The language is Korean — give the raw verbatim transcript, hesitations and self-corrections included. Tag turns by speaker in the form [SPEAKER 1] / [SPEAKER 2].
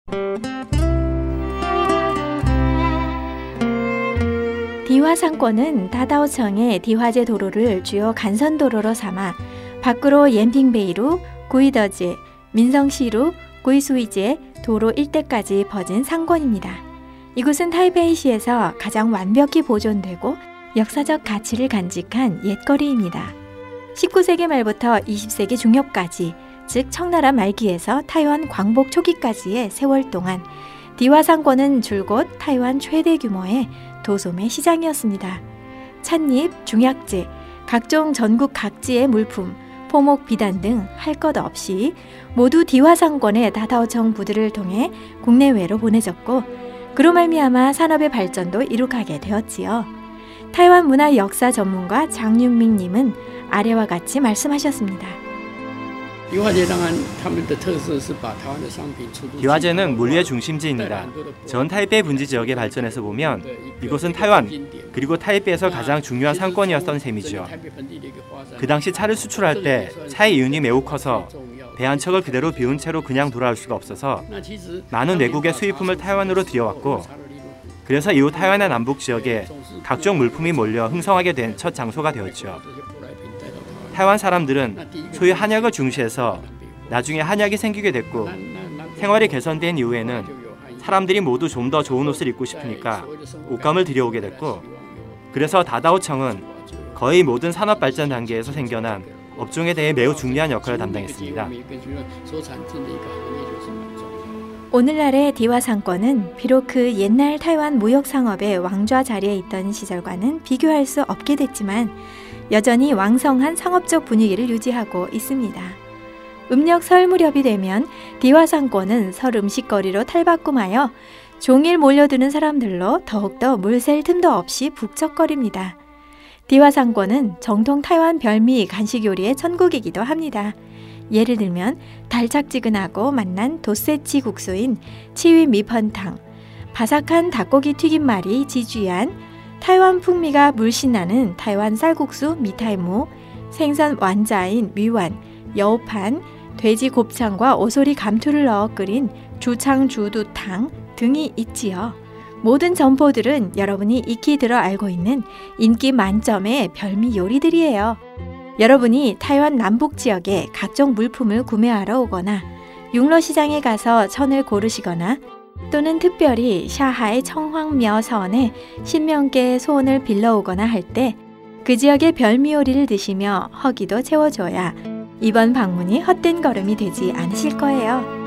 [SPEAKER 1] 디화 상권은 다다오청의 디화제 도로를 주요 간선도로로 삼아 밖으로 옌핑베이루, 구이더제, 민성시루, 구이수이제 도로 일대까지 퍼진 상권입니다. 이곳은 타이베이시에서 가장 완벽히 보존되고 역사적 가치를 간직한 옛거리입니다. 십구 세기 말부터 이십 세기 중엽까지, 즉 청나라 말기에서 타이완 광복 초기까지의 세월 동안 디화 상권은 줄곧 타이완 최대 규모의 도소매 시장이었습니다. 찻잎, 중약재, 각종 전국 각지의 물품, 포목, 비단 등 할 것 없이 모두 디화 상권의 다다오청 부두를 통해 국내외로 보내졌고, 그로 말미암아 산업의 발전도 이룩하게 되었지요. 타이완 문화 역사 전문가 장윤민 님은 아래와 같이 말씀하셨습니다.
[SPEAKER 2] 디화제는 물류의 중심지입니다. 전 타이베이 분지 지역의 발전에서 보면 이곳은 타이완 그리고 타이베이에서 가장 중요한 상권이었던 셈이죠. 그 당시 차를 수출할 때 차의 이윤이 매우 커서 배 한 척을 그대로 비운 채로 그냥 돌아올 수가 없어서 많은 외국의 수입품을 타이완으로 들여왔고, 그래서 이후 타이완의 남북 지역에 각종 물품이 몰려 흥성하게 된 첫 장소가 되었죠. 타이완 사람들은 소유 한약을 중시해서 나중에 한약이 생기게 됐고, 생활이 개선된 이후에는 사람들이 모두 좀 더 좋은 옷을 입고 싶으니까 옷감을 들여오게 됐고, 그래서 다다오청은 거의 모든 산업 발전 단계에서 생겨난 업종에 대해 매우 중요한 역할을 담당했습니다.
[SPEAKER 1] 오늘날의 디화 상권은 비록 그 옛날 타이완 무역 상업의 왕좌 자리에 있던 시절과는 비교할 수 없게 됐지만 여전히 왕성한 상업적 분위기를 유지하고 있습니다. 음력 설 무렵이 되면 디화 상권은 설 음식거리로 탈바꿈하여 종일 몰려드는 사람들로 더욱더 물샐 틈도 없이 북적거립니다. 디화 상권은 정통 타이완 별미 간식 요리의 천국이기도 합니다. 예를 들면 달짝지근하고 맛난 도세치 국수인 치위 미펀탕, 바삭한 닭고기 튀김말이 지주한, 타이완 풍미가 물씬 나는 타이완 쌀국수 미타이무, 생선 완자인 미완, 여우판, 돼지 곱창과 오소리 감투를 넣어 끓인 주창주두탕 등이 있지요. 모든 점포들은 여러분이 익히 들어 알고 있는 인기 만점의 별미 요리들이에요. 여러분이 타이완 남북 지역에 각종 물품을 구매하러 오거나 융러시장에 가서 천을 고르시거나 또는 특별히 샤하이 청황며 서원에 신명께 소원을 빌러오거나 할 때 그 지역의 별미 요리를 드시며 허기도 채워줘야 이번 방문이 헛된 걸음이 되지 않으실 거예요.